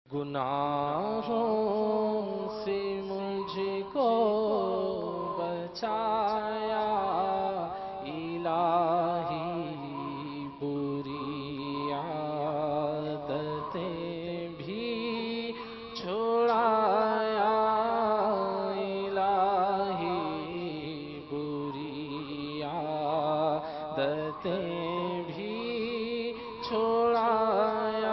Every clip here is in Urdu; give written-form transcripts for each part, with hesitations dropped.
گناہوں سے مجھ کو بچایا الہی، بری عادتیں بھی چھڑایا الہی، بری عادتیں بھی چھڑایا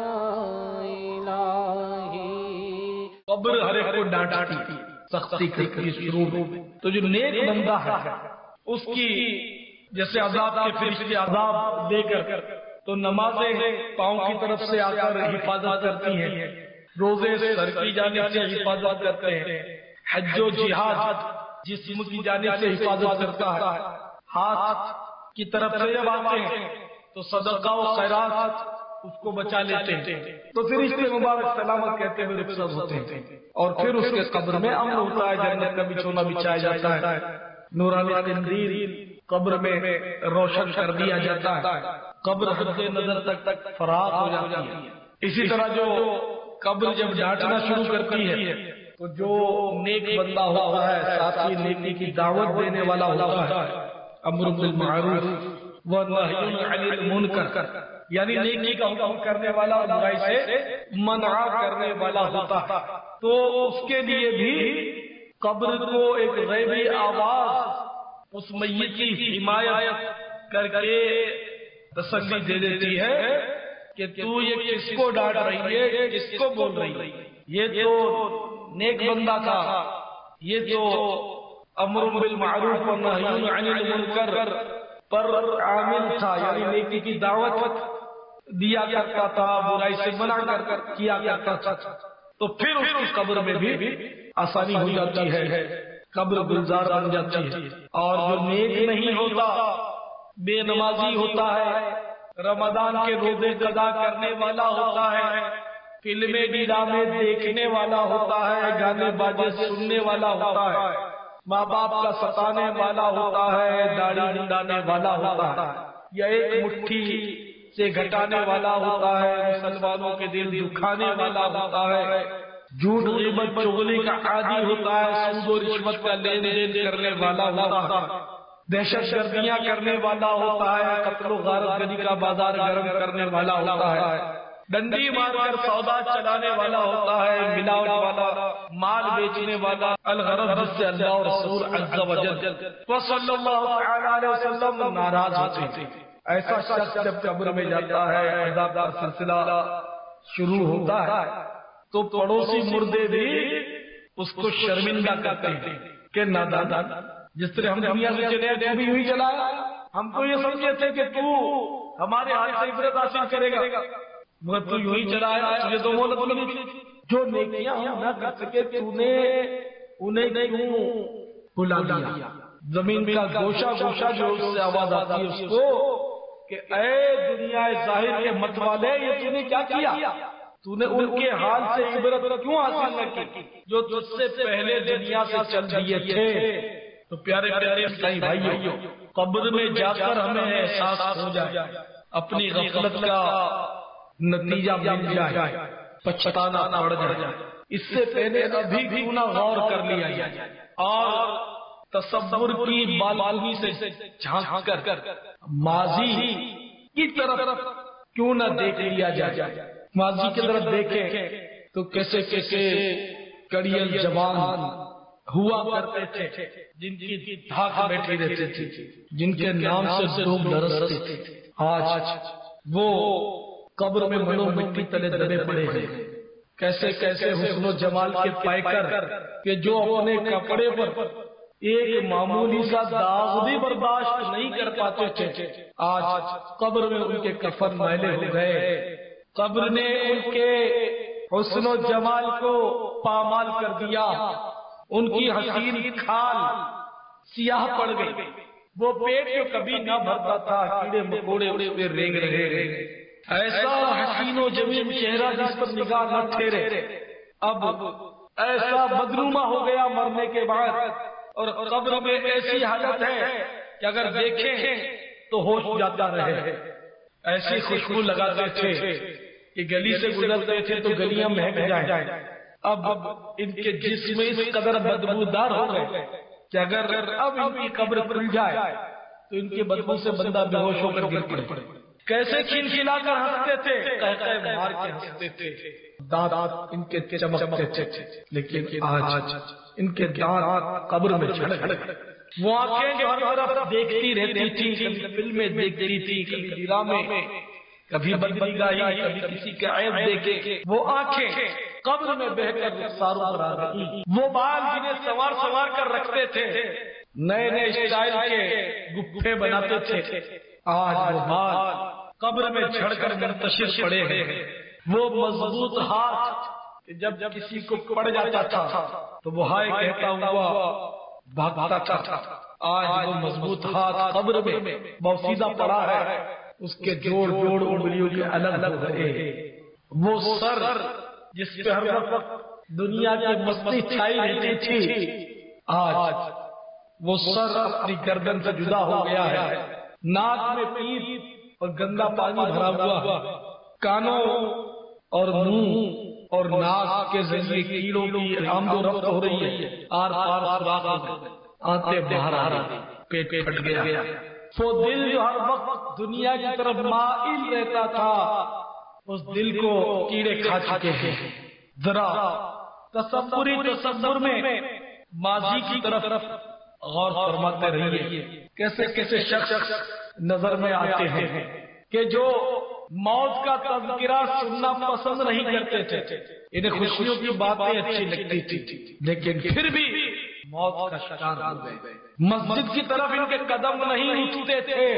قبر ہر ایک کو ڈانٹتی، سختی کرتی شروع میں، تو جو نیک بندہ ہے اس کی جیسے عذاب کے فرشتے عذاب دے کر تو نمازیں پاؤں کی طرف سے آ کر حفاظت کرتی ہیں، روزے سر کی جانب سے حفاظت کرتے ہیں، حج و جہاد جسم کی جانب سے حفاظت کرتا ہے، ہاتھ کی طرف سے جب آتے ہیں تو صدقہ و خیرات اس کو بچا لیتے ہیں، تو پھر اس پہ مبارک سلامت کہتے ہوئے رخصت ہوتے ہیں، اور پھر اس کے قبر میں امن ہوتا ہے، جنت کا بچھونا بچھایا جاتا ہے، نورانی قندیل قبر میں روشن کر دیا جاتا ہے، قبر حد نظر تک فراغ ہو جاتی ہے۔ اسی طرح جو قبر جب ڈانٹنا شروع کرتی ہے تو جو نیک بندہ ہوتا ہے، ساتھ ہی نیکی کی دعوت دینے والا ہوتا ہے، امر بالمعروف ونہی عن المنکر، یعنی نیکی کا حکم کرنے والا اور برائی سے منع کرنے والا ہوتا ہے، تو اس کے لیے بھی قبر کو ایک غیبی آواز اس میت کی حمایت کر کے تسلی دے دیتی ہے کہ تو یہ کس کو ڈانٹ رہی ہے، کس کو بول رہی ہے، یہ تو نیک بندہ تھا، یہ تو امر بالمعروف ونہی عن المنکر پر عامل تھا، یعنی نیکی کی دعوت دیا کرتا تھا، برائی سے منع کر کیا کرتا تھا، تو پھر اس کی قبر میں بھی آسانی ہو جاتی ہے، قبر گلزار بن جاتی ہے۔ اور جو نیک نہیں ہوتا، بے نمازی ہوتا ہے، رمضان کے روزے قضا کرنے والا ہوتا ہے، فلمیں ڈرامے دیکھنے والا ہوتا ہے، گانے باجے سننے والا ہوتا ہے، ماں باپ کا ستانے والا ہوتا ہے، داڑھی منڈانے والا ہوتا ہے، یا ایک مٹھی سے گھٹانے والا ہوتا ہے، مسلمانوں کے دل دکھانے والا ہوتا ہے، جھوٹ غیبت چغلی کا عادی ہوتا ہے، سود و رشوت کا لین دین کرنے والا ہوتا ہے، دہشت گردیاں کرنے والا ہوتا ہے، قتل و غارت گری کا بازار گرم کرنے والا ہوتا ہے، ڈنڈی مار کر سودا چلانے والا ہوتا ہے، ملاوٹ والا مال بیچنے والا، الغرض جس سے اللہ اور رسول عز و جل صلی اللہ علیہ وسلم ناراض ہوتے ہیں۔ ایسا شخص جب قبر میں جاتا ہے، عذاب کا سلسلہ شروع ہوتا ہے، تو پڑوسی مردے بھی اس کو شرمندہ کرتے ہیں کہ نادان، جس طرح ہم دنیا سے چلے تو بھی یوں ہی چلا، ہم تو یہ سمجھے تھے کہ تو ہمارے ہاتھ سے عبرت حاصل کرے گا، مگر تو یوں ہی چلا ہے، تجھے تو مہلت ملی تھی، جو نیکیاں ہم نہ کر سکے تو نے انہیں کیوں بلا دیا؟ زمین کا گوشہ گوشہ جو اس سے آواز آتی ہے اس کو کہ اے دنیا ظاہر کے مت والے، یہ تو نے کیا کیا؟ تو نے ان کے حال سے عبرت کیوں حاصل نہ کی جو تجھ سے پہلے دنیا سے چل دیے تھے؟ تو پیارے پیارے اسلامی بھائیو، قبر میں جا کر ہمیں احساس ہو جائے، اپنی غفلت کا نتیجہ مل جائے، پچھتانا پڑ جائے، اس سے پہلے ابھی کیوں نہ غور کر لیا جائے، اور تصور کی بالکنی سے جھانک کر ماضی کی طرف کیوں نہ دیکھ لیا جائے، ماضی کی طرف دیکھیں تو کیسے کیسے کڑیل جوان ہوا کرتے تھے، جن کی دھاک بیٹھی رہتی تھی، جن کے نام سے لوگ ڈرتے تھے، آج وہ قبر میں منو مٹی تلے دبے پڑے ہیں، کیسے کیسے حسن و جمال کے پائے کر کہ جو اپنے کپڑے پر ایک معمولی سا داغ بھی برداشت نہیں کر پاتے تھے، آج قبر میں ان کے کفن میلے ہو گئے، قبر نے ان کے حسن و جمال کو پامال کر دیا، ان کی حسین کھال سیاہ پڑ گئی، وہ پیٹ جو کبھی نہ بھرتا تھا کیڑے مکوڑے اس پہ رینگ رہے، ایسا حسین و جمیل چہرہ جس پر نگاہ نہ ٹھہرے، اب ایسا بدنما ہو گیا مرنے کے بعد، اور قبر میں ایسی حالت ہے کہ اگر دیکھیں تو ہوش جاتا رہے، ایسی خوشبو لگاتے تھے کہ گلی سے گزرتے تھے تو گلیاں مہک جائیں، اب ان کے جسم اس قدر بدبودار ہو گئے کہ اگر اب ان کی قبر کھل جائے تو ان کی بدبو سے بندہ بے ہوش ہو کر گر پڑے۔ کیسے کھلکھلا کر ہنستے تھے، قہقہ مار کے ہنستے تھے، دانت ان کے چمکتے تھے، لیکن آج ان کے دانت قبر میں چڑھ گئے۔ وہ آنکھیں جو ہر طرف دیکھتی رہتی تھی، کبھی فلمیں دیکھتی تھی، کبھی ڈرامے، کبھی بدنگاہی، کبھی کسی کا عیب دیکھے، وہ آنکھیں قبر میں بہ کر رخساروں پر آ گئی۔ وہ بال جنہیں سوار سوار کر رکھتے تھے، نئے نئے اسٹائل کے گپھے بناتے تھے، آج وہ بال قبر میں جھڑ کر منتشر پڑے ہیں۔ وہ مضبوط ہاتھ کہ جب کسی کو پڑ جاتا تھا تو وہ ہائے کہتا ہوا بھاگتا تھا، آج وہ مضبوط ہاتھ قبر میں موسیدہ پڑا ہے، اس کے جوڑ جوڑ انگلیوں کے الگ ہو گئے۔ وہ سر جس پہ ہر وقت دنیا کی مستی چھائی رہتی تھی، آج وہ سر اپنی گردن سے جدا ہو گیا ہے۔ ناک میں پیپ اور گندا پانی بھرا ہوا، کانوں اور منہ اور ناک کے ذریعے کیڑوں کی آمد و رفت ہو رہی ہے، آر پار سوراخ ہو گئے، آنتیں باہر آ رہی، پیٹ پھٹ گیا۔ وہ دل جو ہر وقت دنیا کی طرف مائل رہتا تھا، اس دل کو کیڑے کھا چکے ہیں۔ ذرا تصور میں ماضی کی طرف غور فرماتے رہیے، کیسے کیسے شخص نظر میں آتے ہیں کہ جو موت کا تذکرہ سننا پسند نہیں کرتے تھے، انہیں خوشیوں کی باتیں اچھی لگتی تھی، لیکن پھر بھی موت کا شکار ہو گئے۔ مسجد کی طرف ان کے قدم نہیں اٹھتے تھے،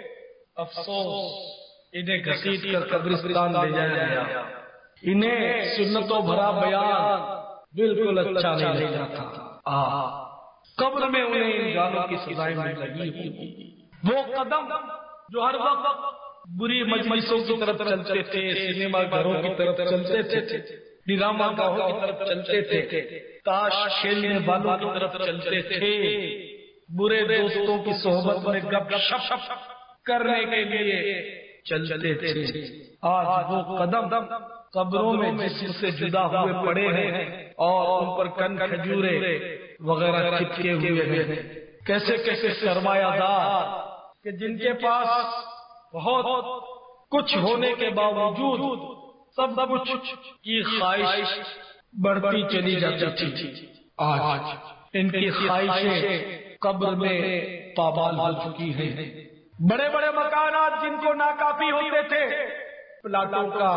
افسوس انہیں گھسیٹ کر قبرستان لے جایا گیا۔ انہیں سنتوں بھرا بیان بالکل اچھا نہیں لگتا تھا۔ قبر میں انہیں ان گانوں کی سزائیں مل رہی ہوگی۔ وہ قدم جو ہر وقت بری مجلسوں کی طرف چلتے تھے، سینما گھروں کی طرف چلتے تھے، ڈرامہ گاہوں کی طرف چلتے تھے، تاش کھیلنے والوں کی طرف چلتے تھے، برے دوستوں کی صحبت میں گپ شپ کرنے کے لیے چلتے تھے، آج وہ قدم قبروں میں جسم سے جدا ہوئے پڑے ہیں اور ان پر کن کھجورے وغیرہ چپکے ہوئے ہیں۔ کیسے کیسے سرمایہ دار کہ جن کے پاس بہت کچھ ہونے کے باوجود سب کچھ کی خواہش بڑھتی چلی جاتی تھی، آج ان کی خواہشیں قبر میں پامال ہو چکی ہیں۔ بڑے بڑے مکانات جن کو ناکافی ہوتے تھے، پلاٹوں کا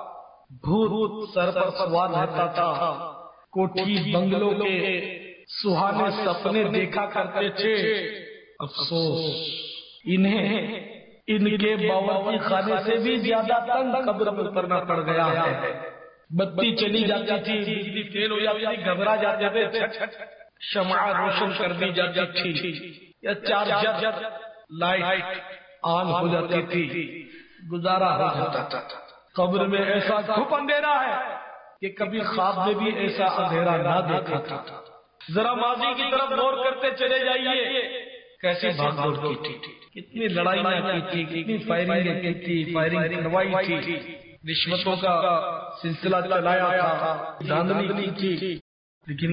بھوت سر پر سوار رہتا تھا، کوٹھی بنگلوں کے سہانے سپنے دیکھا کرتے تھے، افسوس انہیں ان کے باورچی خانے سے بھی زیادہ تنگ قبر میں اترنا پڑ گیا ہے۔ بتی چلی جاتی تھی، بجلی فیل ہو جاتی تھی، گھبرا جاتے تھے، شمع روشن کر دی جاتی تھی یا چارجر لائٹ آن ہو جاتی تھی، گزارا ہو جاتا تھا۔ قبر میں ایسا گھپ اندھیرا ہے کہ کبھی خواب میں بھی ایسا اندھیرا نہ دیکھا تھا۔ ذرا ماضی کی طرف غور کرتے چلے جائیے، کیسی بھاگ دوڑ کی تھی، کتنی لڑائیاں کی تھی، کتنی فائرنگیں کی تھی، فائرنگ کروائی تھی، رشوتوں کا سلسلہ چلایا تھا، دھاندلی کی تھی، لیکن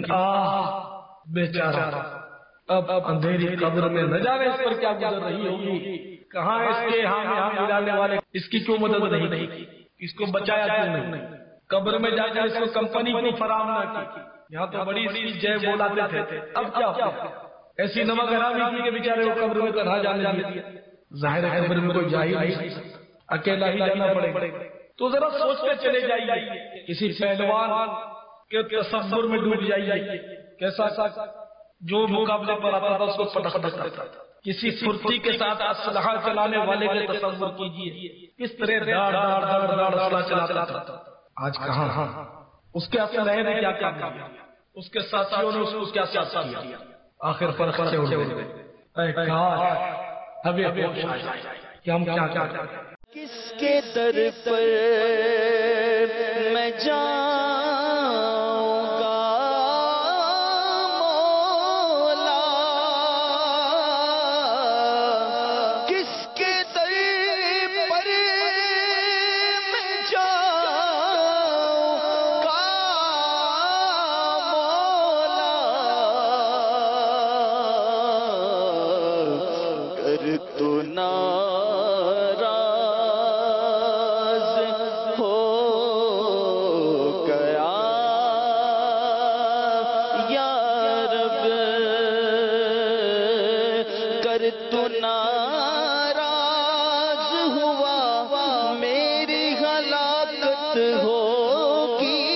بیچارہ اب اندھیری قبر میں نہ جانے اس پر کیا گزر رہی ہوگی، کہاں اس کے ہاں ملانے والے اس کی کیوں مدد نہیں کی، اس کو بچایا کیوں نہیں، قبر میں جا کر اس کو کمپنی کیوں فراہم نہ کی، یہاں تو بڑی سی جے بولاتے تھے، اب کیا ہوا، ایسی نمک حرامی کی کہ بیچارے وہ قبر میں کہاں جانے دیا، ظاہر ہے قبر میں کوئی جا ہی نہیں سکتا، اکیلا ہی جانا پڑے گا۔ تو ذرا سوچتے چلے جائیے، کسی پہلوان کے تصور میں ڈوب جائیے، کیسا جو مقابلے پر آتا تھا اس کو پٹخ دیتا تھا، کسی پھرتی کے ساتھ اسلحہ چلانے والے کا تصور کیجیے، کس طرح داڑ اسلحہ چلاتا تھا، آج کہاں، اس کے اسلحے نے کیا کیا، اس کے ساتھیوں نے اس کو کیا کیا، آخر پر سے اٹھ گئے، اے کاش ہمیں ہوش آ جائے کہ ہم کیا کریں۔ کس کے در پر میں جاؤں گا مولا، کس کے در پر میں جاؤں تو ناراض ہو گیا یا رب، گر تو ناراض ہوا میری ہلاکت ہوگی،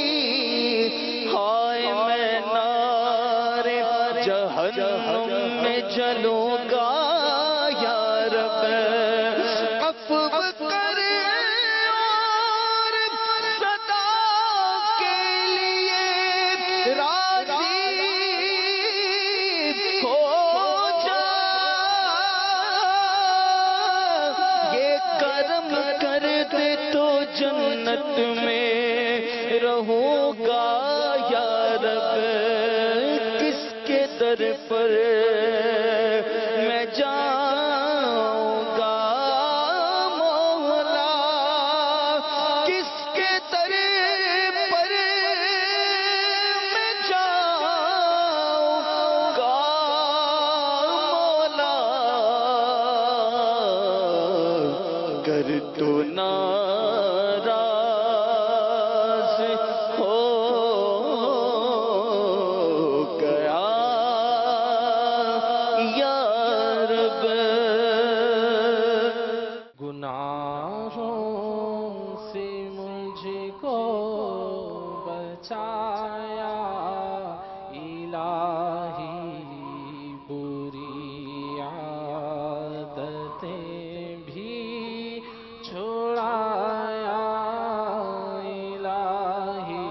ہائے میں نار جہنم میں جلوں گا یا رب، عفو کر اور صدا کے لیے راضی ہو جا، یہ کرم کر دے تو جنت میں رہوں گا یا رب، کس کے در پر میں جاؤں گا مولا، کس کے در پر میں جاؤں گا مولا، گر تو ناراض ہو گیا یا رب۔ گناہوں سے مجھ کو بچایا الہی، بری عادتیں بھی چھڑایا الہی،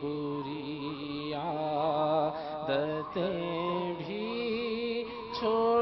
بری عادتیں بھی چھڑایا